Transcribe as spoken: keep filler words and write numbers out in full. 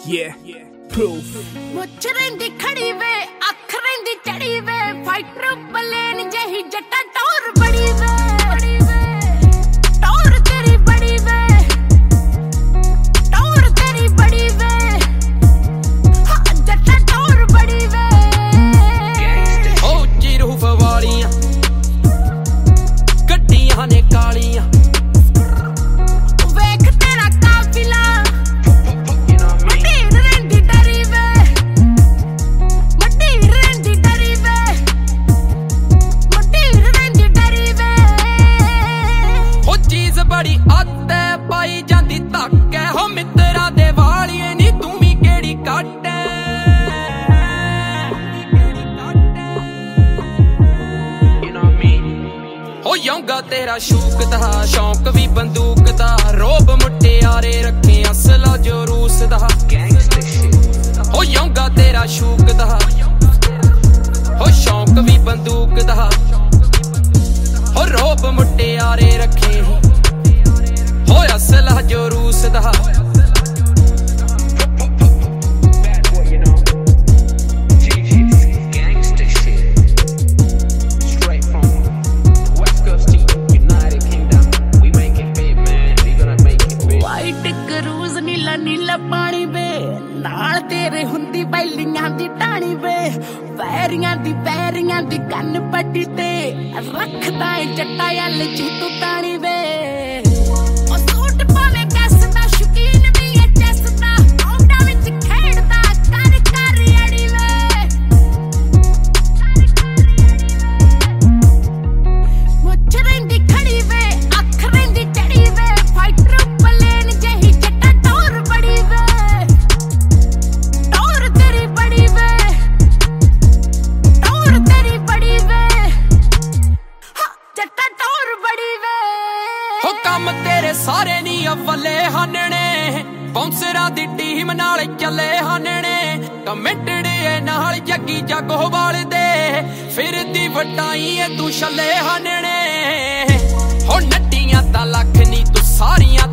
Yeah, proof. ਮੁੱਛ ਰਹਿੰਦੀ ਖੜੀ ਵੇ ਅੱਖ ਰਹਿੰਦੀ ਚੜੀ ਵੇ ਫਾਈਟਰ ਪਲੇਨ ਜਹੀ ਜੱਟਾ ਟੌਰ ਬੜੀ ਵੇ ਟੌਰ ਤੇਰੀ ਬੜੀ ਵੇ ਟੌਰ ਤੇਰੀ ਬੜੀ ਵੇ ਹਾਂ ਜੱਟਾ ਟੌਰ ਬੜੀ ਵੇ ਓ ਚਿਰੂਫ ਵਾਲੀਆਂ ਗੱਡੀਆਂ ਨੇ ਕਾਲੀਆਂ ਬੜੀ ਆਤੇ ਪਾਈ ਜਾਂਦੀ ਧੱਕ ਐ ਹੋ ਮਿੱਤਰਾਂ ਦੇ ਵਾਲੀਏ ਨੀ ਤੂੰ ਵੀ ਕਿਹੜੀ ਕੱਟ ਐ ਹੋ ਯੋਂਗਾ ਤੇਰਾ ਸ਼ੂਕ ਦਾ ਸ਼ੌਂਕ ਵੀ ਬੰਦੂਕ ਦਾ ਰੋਬ ਮੁਟਿਆਰੇ ਰੱਖੇ ਅਸਲਾ ਜੋ ਰੂਸ ਦਾ ਹੋ ਯੋਂਗਾ ਤੇਰਾ ਸ਼ੂਕ ਦਾ ਹੋ ਸ਼ੌਂਕ ਵੀ ਬੰਦੂਕ ਦਾ ਹੋ ਰੋਬ ਮੁਟਿਆਰੇ ਰੱਖੇ ਹੋਇਆ ਅਸਲਾ ਜੋ ਰੂਸ ਦਾ ਵਾਈਟ ਕਰੂਜ਼ ਨੀਲਾ ਨੀਲਾ ਪਾਣੀ ਵੇ ਨਾਲ ਤੇਰੇ ਹੁੰਦੀ ਬੈਲੀਆਂ ਦੀ ਟਾਣੀ ਵੇ ਵੈਰੀਆਂ ਦੀ ਵੈਰੀਆਂ ਦੀ ਕੰਨ ਪੱਟੀ ਤੇ ਰੱਖਦਾ ਏ ਜੱਟਾ ਯੱਲ ਜੀ ਤੂੰ ਤਾਣੀ ਵੇ ਹੋ ਕੰਮ ਤੇਰੇ ਸਾਰੇ ਨੀ ਅਵਲੇ ਹਾਨਣੇ ਬਾਉਂਸਰਾਂ ਦੀ ਟੀਮ ਨਾਲ ਚੱਲੇ ਹਾਨਣੇ ਕਮਿਟਡ ਏ ਨਾਲ ਜੱਗੀ ਜੱਗੋ ਵਾਲਦੇ ਫਿਰਦੀ ਵਟਾਈ ਏ ਤੂੰ ਛੱਲੇ ਹਾਨਣੇ ਹੋ ਨੱਟੀਆਂ ਤਾਂ ਲੱਖ ਨੀ ਤੂੰ ਸਾਰੀਆਂ